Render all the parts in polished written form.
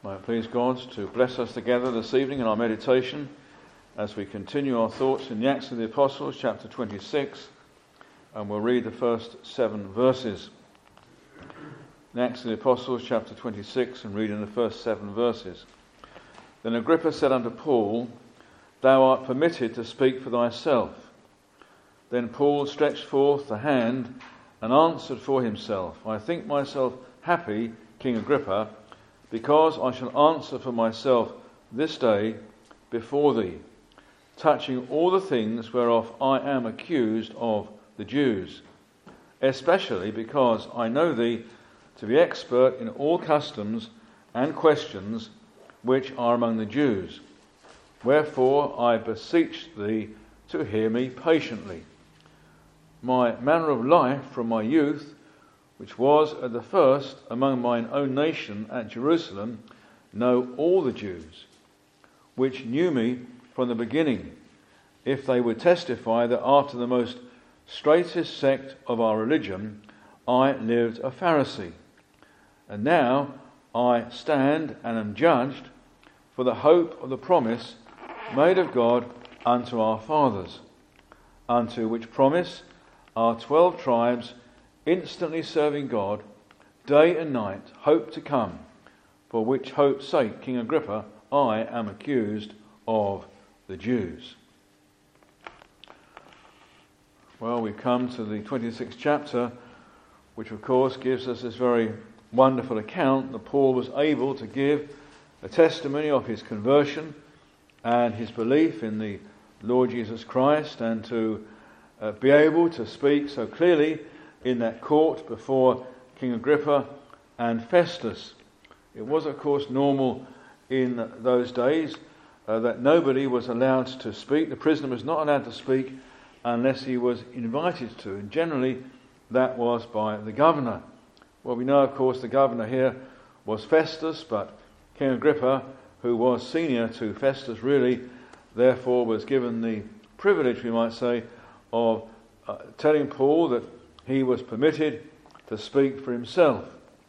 May it please God to bless us together this evening in our meditation as we continue our thoughts in the Acts of the Apostles, chapter 26, and we'll read the first 7 verses. In Acts of the Apostles, chapter 26, and reading the first 7 verses. Then Agrippa said unto Paul, Thou art permitted to speak for thyself. Then Paul stretched forth the hand and answered for himself, I think myself happy, King Agrippa, because I shall answer for myself this day before thee, touching all the things whereof I am accused of the Jews, especially because I know thee to be expert in all customs and questions which are among the Jews. Wherefore I beseech thee to hear me patiently. My manner of life from my youth, which was at the first among mine own nation at Jerusalem, know all the Jews, which knew me from the beginning, if they would testify that after the most straitest sect of our religion, I lived a Pharisee. And now I stand and am judged for the hope of the promise made of God unto our fathers, unto which promise our 12 tribes instantly serving God, day and night, hope to come, for which hope's sake, King Agrippa, I am accused of the Jews. Well, we've come to the 26th chapter, which of course gives us this very wonderful account that Paul was able to give a testimony of his conversion and his belief in the Lord Jesus Christ, and to be able to speak so clearly in that court before King Agrippa and Festus. It was, of course, normal in those days that nobody was allowed to speak. The prisoner was not allowed to speak unless he was invited to, and generally that was by the governor. Well, we know, of course, the governor here was Festus, but King Agrippa, who was senior to Festus really, therefore was given the privilege, we might say, of telling Paul that he was permitted to speak for himself.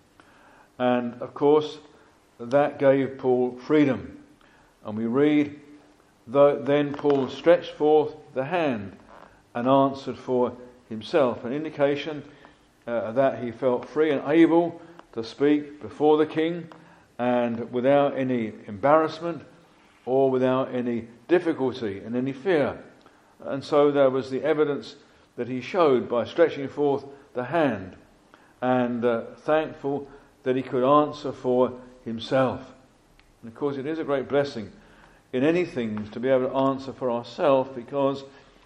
And of course, that gave Paul freedom. And we read, Then Paul stretched forth the hand and answered for himself, an indication that he felt free and able to speak before the king, and without any embarrassment or without any difficulty and any fear. And so there was the evidence that he showed by stretching forth the hand, and thankful that he could answer for himself. And of course it is a great blessing in anything to be able to answer for ourselves, because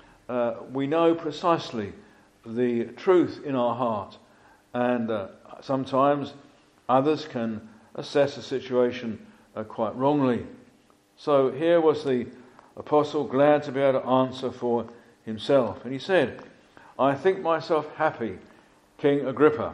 we know precisely the truth in our heart, and sometimes others can assess a situation quite wrongly. So here was the apostle glad to be able to answer for himself, and he said, I think myself happy, King Agrippa,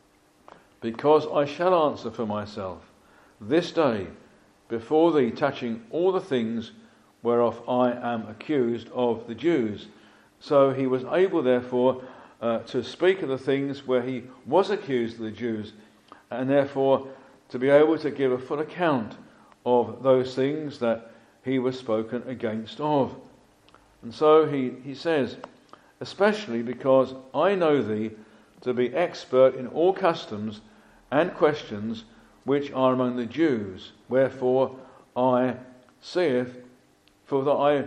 because I shall answer for myself this day before thee, touching all the things whereof I am accused of the Jews. So he was able, therefore, to speak of the things where he was accused of the Jews, and therefore to be able to give a full account of those things that he was spoken against of. And so he says, especially because I know thee to be expert in all customs and questions which are among the Jews. Wherefore I saith, for that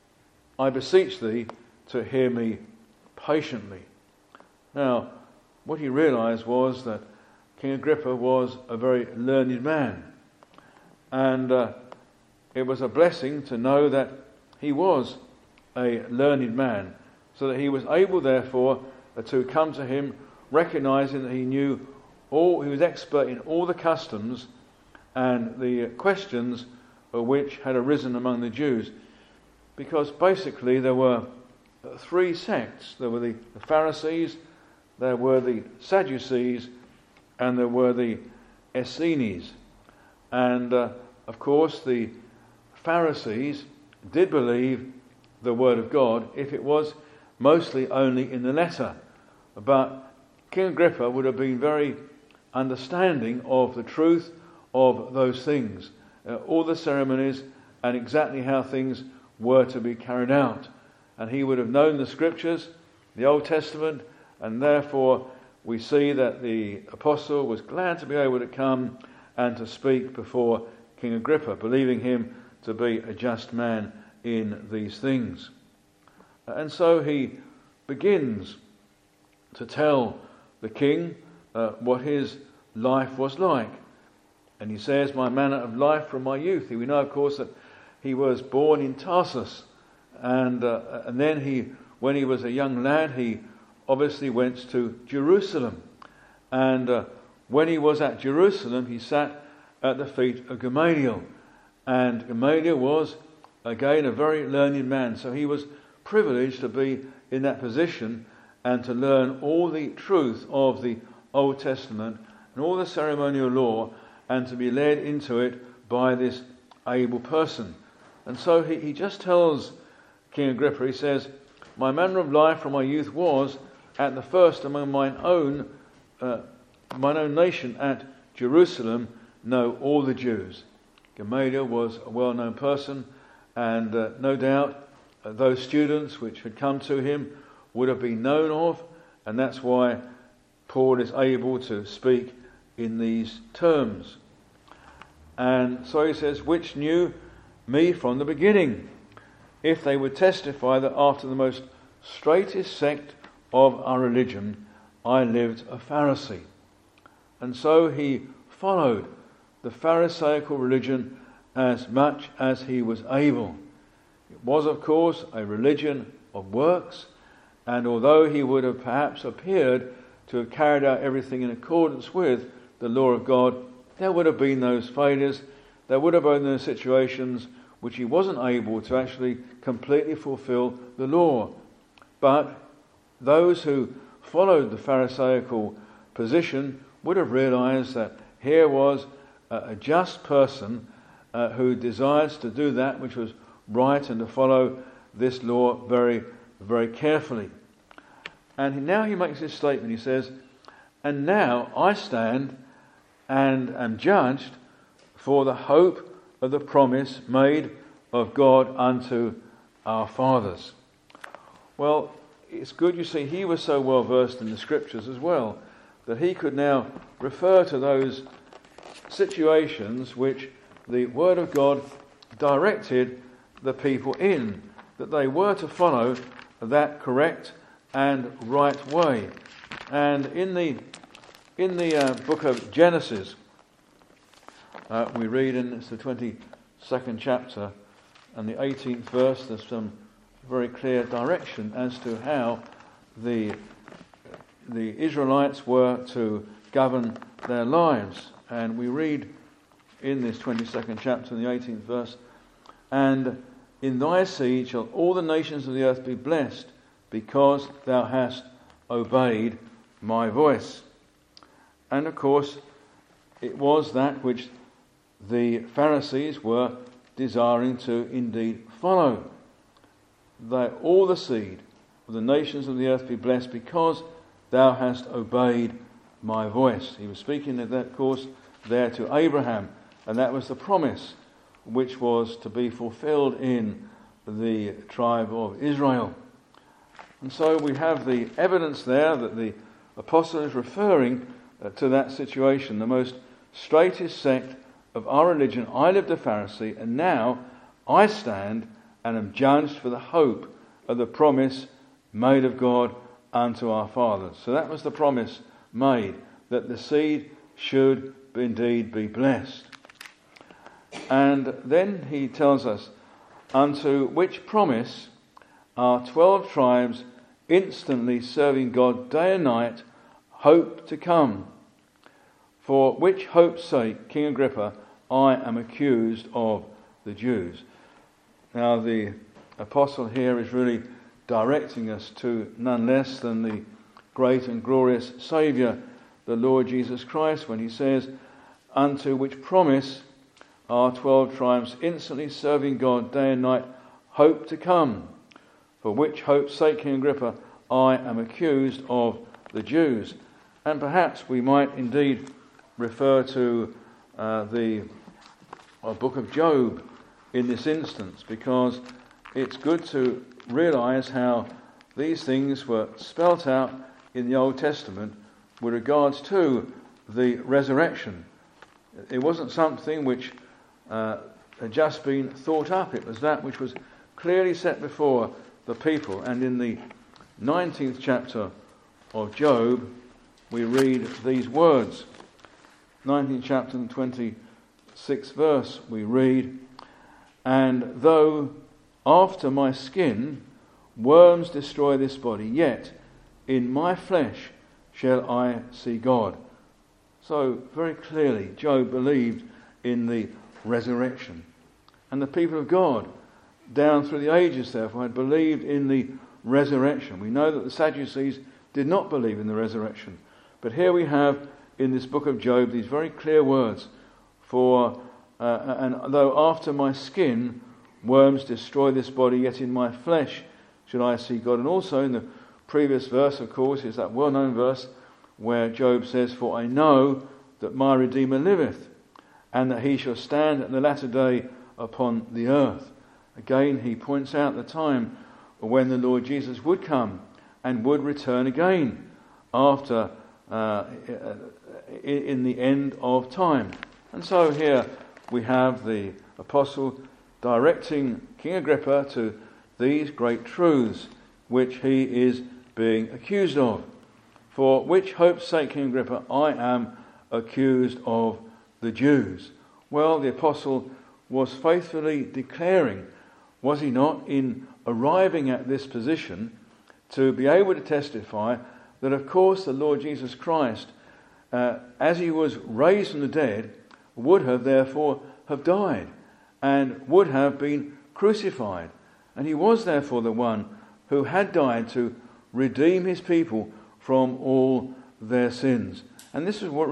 I beseech thee to hear me patiently. Now, what he realized was that King Agrippa was a very learned man, and it was a blessing to know that he was a learned man, so that he was able, therefore, to come to him, recognizing that he knew all, he was expert in all the customs and the questions which had arisen among the Jews. Because basically there were 3 sects. There were the Pharisees, there were the Sadducees, and there were the Essenes. And of course the Pharisees did believe the word of God if it was mostly only in the letter. But King Agrippa would have been very understanding of the truth of those things, all the ceremonies and exactly how things were to be carried out. And he would have known the scriptures, the Old Testament, and therefore we see that the apostle was glad to be able to come and to speak before King Agrippa, believing him to be a just man in these things. And so he begins to tell the king what his life was like. And he says, my manner of life from my youth. We know, of course, that he was born in Tarsus. And then when he was a young lad, he obviously went to Jerusalem. And when he was at Jerusalem, he sat at the feet of Gamaliel. And Gamaliel was, again, a very learned man. So he was privileged to be in that position and to learn all the truth of the Old Testament and all the ceremonial law, and to be led into it by this able person. And so he just tells King Agrippa, he says, my manner of life from my youth was at the first among mine own nation at Jerusalem, know all the Jews. Gamaliel was a well-known person, and no doubt those students which had come to him would have been known of, and that's why Paul is able to speak in these terms. And so he says, which knew me from the beginning, if they would testify that after the most straightest sect of our religion, I lived a Pharisee. And so he followed the Pharisaical religion as much as he was able. It was, of course, a religion of works, and although he would have perhaps appeared to have carried out everything in accordance with the law of God, there would have been those failures, there would have been those situations which he wasn't able to actually completely fulfill the law. But those who followed the Pharisaical position would have realized that here was a just person who desires to do that which was right and to follow this law very, very carefully. And now he makes this statement. He says, and now I stand and am judged for the hope of the promise made of God unto our fathers. Well, it's good, you see, he was so well versed in the scriptures as well, that he could now refer to those situations which the Word of God directed the people in, that they were to follow that correct and right way. And in the book of Genesis, we read in the 22nd chapter and the 18th verse, there's some very clear direction as to how the Israelites were to govern their lives. And we read in this 22nd chapter and the 18th verse, and in thy seed shall all the nations of the earth be blessed, because thou hast obeyed my voice. And of course, it was that which the Pharisees were desiring to indeed follow. That all the seed of the nations of the earth be blessed, because thou hast obeyed my voice. He was speaking of that, of course, there to Abraham, and that was the promise which was to be fulfilled in the tribe of Israel. And so we have the evidence there that the apostle is referring to that situation. The most straightest sect of our religion, I lived a Pharisee, and now I stand and am judged for the hope of the promise made of God unto our fathers. So that was the promise made, that the seed should indeed be blessed. And then he tells us, unto which promise our 12 tribes instantly serving God day and night hope to come. For which hope's sake, King Agrippa, I am accused of the Jews. Now the apostle here is really directing us to none less than the great and glorious Saviour, the Lord Jesus Christ, when he says, unto which promise our 12 tribes instantly serving God day and night hope to come. For which hope's sake, King Agrippa, I am accused of the Jews. And perhaps we might indeed refer to the book of Job in this instance, because it's good to realise how these things were spelt out in the Old Testament with regards to the resurrection. It wasn't something which had just been thought up. It was that which was clearly set before the people. And in the 19th chapter of Job, we read these words. 19th chapter and 26th verse, we read, "And though after my skin worms destroy this body, yet in my flesh shall I see God." So, very clearly, Job believed in the resurrection. And the people of God, down through the ages, therefore, had believed in the resurrection. We know that the Sadducees did not believe in the resurrection. But here we have, in this book of Job, these very clear words, and though after my skin worms destroy this body, yet in my flesh should I see God. And also in the previous verse, of course, is that well-known verse where Job says, "For I know that my Redeemer liveth, and that he shall stand at the latter day upon the earth." Again, he points out the time when the Lord Jesus would come and would return again after in the end of time. And so here we have the apostle directing King Agrippa to these great truths which he is being accused of. "For which hope's sake, King Agrippa, I am accused of the Jews." Well, the apostle was faithfully declaring, was he not, in arriving at this position, to be able to testify that, of course, the Lord Jesus Christ, as he was raised from the dead, would have therefore have died and would have been crucified. And he was therefore the one who had died to redeem his people from all their sins. And this is what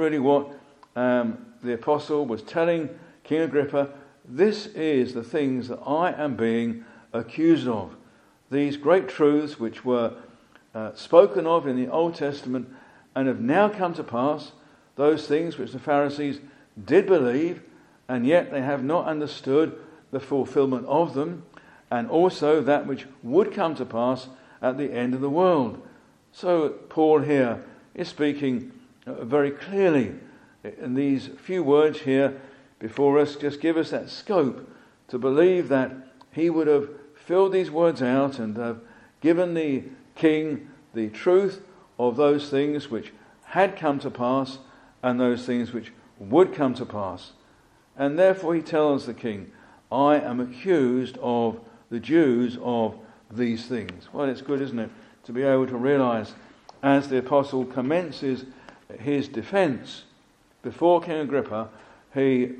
the apostle was telling King Agrippa. This is the things that I am being accused of. These great truths which were spoken of in the Old Testament and have now come to pass, those things which the Pharisees did believe, and yet they have not understood the fulfillment of them, and also that which would come to pass at the end of the world. So Paul here is speaking very clearly. And these few words here before us just give us that scope to believe that he would have filled these words out and have given the king the truth of those things which had come to pass and those things which would come to pass. And therefore he tells the king, "I am accused of the Jews of these things." Well, it's good, isn't it, to be able to realise as the apostle commences his defence before King Agrippa, he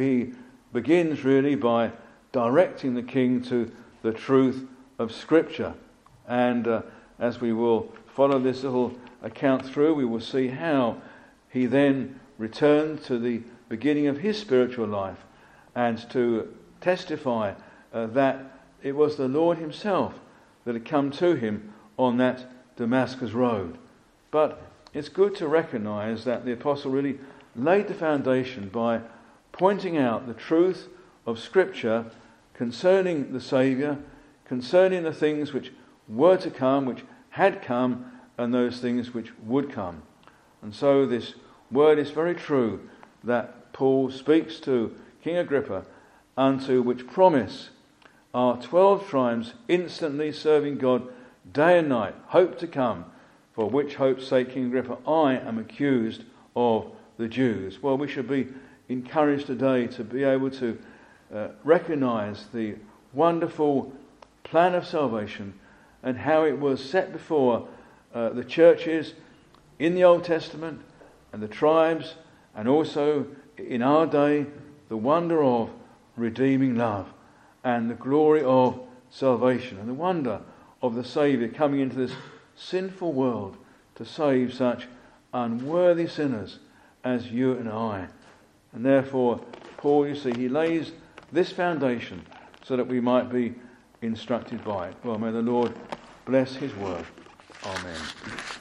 begins really by directing the king to the truth of Scripture. And as we will follow this little account through, we will see how he then returned to the beginning of his spiritual life and to testify that it was the Lord himself that had come to him on that Damascus road. But it's good to recognise that the apostle really laid the foundation by pointing out the truth of Scripture concerning the Saviour, concerning the things which were to come, which had come, and those things which would come. And so this word is very true that Paul speaks to King Agrippa, unto which promise are 12 tribes instantly serving God day and night, hope to come, for which hope's sake, King Agrippa, I am accused of the Jews. Well, we should be encouraged today to be able to recognise the wonderful plan of salvation and how it was set before the churches in the Old Testament and the tribes, and also in our day the wonder of redeeming love and the glory of salvation and the wonder of the Saviour coming into this sinful world to save such unworthy sinners as you and I. And therefore, Paul, you see, he lays this foundation so that we might be instructed by it. Well, may the Lord bless his word. Amen.